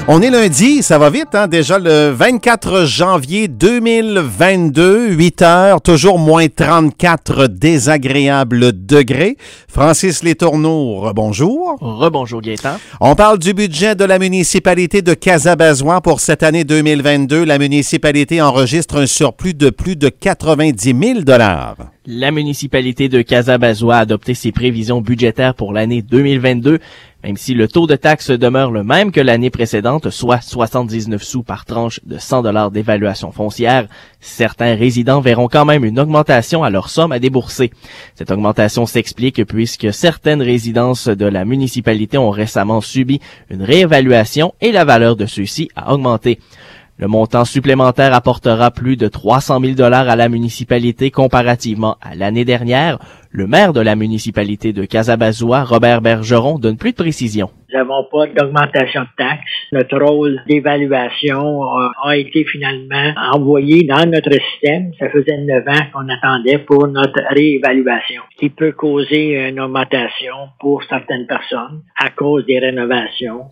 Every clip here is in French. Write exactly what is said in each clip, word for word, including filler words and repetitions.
On est lundi, ça va vite, hein? Déjà le vingt-quatre janvier deux mille vingt-deux, huit heures, toujours moins trente-quatre désagréables degrés. Francis Letourneau, rebonjour. Rebonjour Gaétan. On parle du budget de la municipalité de Casabazois pour cette année deux mille vingt-deux. La municipalité enregistre un surplus de plus de quatre-vingt-dix mille dollars. La municipalité de Casabazois a adopté ses prévisions budgétaires pour l'année deux mille vingt-deux, même si le taux de taxe demeure le même que l'année précédente, soit soixante-dix-neuf sous par tranche de cent dollars d'évaluation foncière. Certains résidents verront quand même une augmentation à leur somme à débourser. Cette augmentation s'explique puisque certaines résidences de la municipalité ont récemment subi une réévaluation et la valeur de ceux-ci a augmenté. Le montant supplémentaire apportera plus de trois cent mille dollars à la municipalité comparativement à l'année dernière. Le maire de la municipalité de Casabazois, Robert Bergeron, donne plus de précisions. Nous n'avons pas d'augmentation de taxes. Notre rôle d'évaluation a été finalement envoyé dans notre système. Ça faisait neuf ans qu'on attendait pour notre réévaluation, qui peut causer une augmentation pour certaines personnes à cause des rénovations.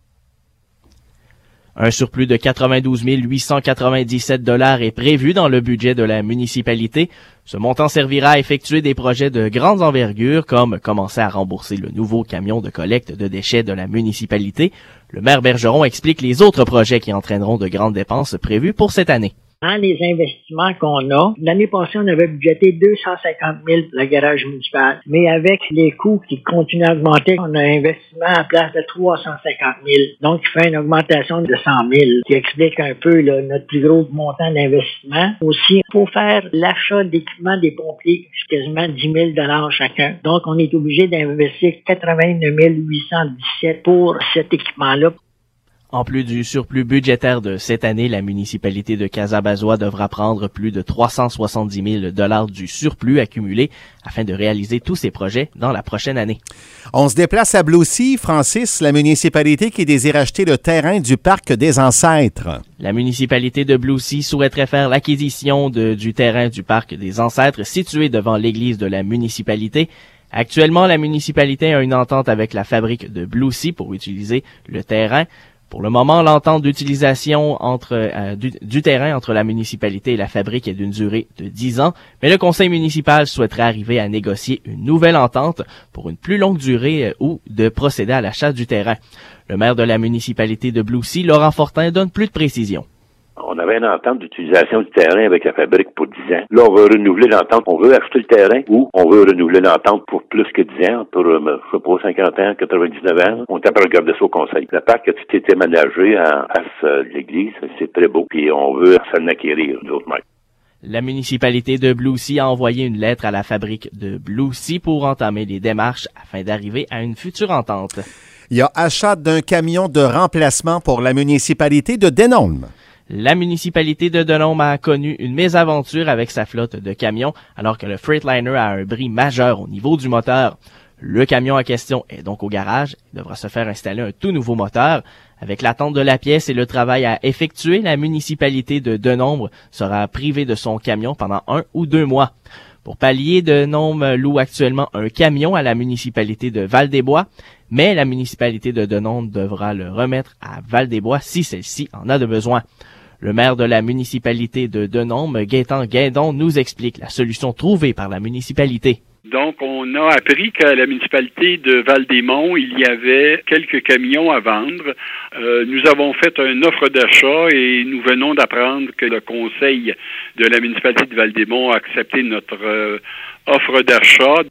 Un surplus de quatre-vingt-douze mille huit cent quatre-vingt-dix-sept dollars est prévu dans le budget de la municipalité. Ce montant servira à effectuer des projets de grande envergure, comme commencer à rembourser le nouveau camion de collecte de déchets de la municipalité. Le maire Bergeron explique les autres projets qui entraîneront de grandes dépenses prévues pour cette année. Dans les investissements qu'on a, l'année passée, on avait budgété deux cent cinquante mille pour le garage municipal. Mais avec les coûts qui continuent à augmenter, on a un investissement à place de trois cent cinquante mille. Donc, il fait une augmentation de cent mille, qui explique un peu là, notre plus gros montant d'investissement. Aussi, pour faire l'achat d'équipements des pompiers, c'est quasiment dix mille dollars chacun. Donc, on est obligé d'investir quatre-vingt-neuf mille huit cent dix-sept pour cet équipement-là. En plus du surplus budgétaire de cette année, la municipalité de Casabazois devra prendre plus de trois cent soixante-dix mille dollars du surplus accumulé afin de réaliser tous ses projets dans la prochaine année. On se déplace à Bloussy, Francis, la municipalité qui désire acheter le terrain du parc des Ancêtres. La municipalité de Bloussy souhaiterait faire l'acquisition de, du terrain du parc des Ancêtres situé devant l'église de la municipalité. Actuellement, la municipalité a une entente avec la fabrique de Bloussy pour utiliser le terrain. Pour le moment, l'entente d'utilisation entre euh, du, du terrain entre la municipalité et la fabrique est d'une durée de dix ans, mais le conseil municipal souhaiterait arriver à négocier une nouvelle entente pour une plus longue durée euh, ou de procéder à l'achat du terrain. Le maire de la municipalité de Bloussy, Laurent Fortin, donne plus de précisions. On avait une entente d'utilisation du terrain avec la fabrique pour dix ans. Là, on veut renouveler l'entente. On veut acheter le terrain ou on veut renouveler l'entente pour plus que dix ans, pour, euh, je sais pas, cinquante ans, quatre-vingt-dix-neuf ans. On est après regarder ça au conseil. Le parc a tout été aménagé en face de l'église. C'est très beau. Puis on veut s'en acquérir, d'autres mêmes. La municipalité de Bloussy a envoyé une lettre à la fabrique de Bloussy pour entamer les démarches afin d'arriver à une future entente. Il y a achat d'un camion de remplacement pour la municipalité de Denholm. La municipalité de Denholm a connu une mésaventure avec sa flotte de camions alors que le Freightliner a un bris majeur au niveau du moteur. Le camion en question est donc au garage et devra se faire installer un tout nouveau moteur. Avec l'attente de la pièce et le travail à effectuer, la municipalité de Denholm sera privée de son camion pendant un ou deux mois. Pour pallier, Denholm loue actuellement un camion à la municipalité de Val-des-Bois, mais la municipalité de Denholm devra le remettre à Val-des-Bois si celle-ci en a de besoin. Le maire de la municipalité de Denholm, Gaétan Guindon, nous explique la solution trouvée par la municipalité. Donc, on a appris qu'à la municipalité de Val-des-Monts, il y avait quelques camions à vendre. Euh, nous avons fait une offre d'achat et nous venons d'apprendre que le conseil de la municipalité de Val-des-Monts a accepté notre euh, offre d'achat.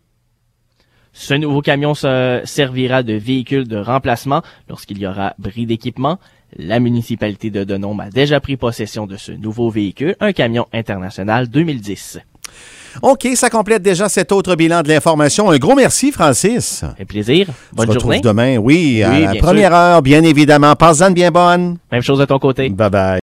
Ce nouveau camion se servira de véhicule de remplacement lorsqu'il y aura bris d'équipement. La municipalité de Denholm a déjà pris possession de ce nouveau véhicule, un camion international deux mille dix. OK, ça complète déjà cet autre bilan de l'information. Un gros merci, Francis. Un plaisir. Bonne On se journée. retrouve demain, oui, à oui, la bien première sûr. heure, bien évidemment. Passe-en de bien bonne. Même chose de ton côté. Bye-bye.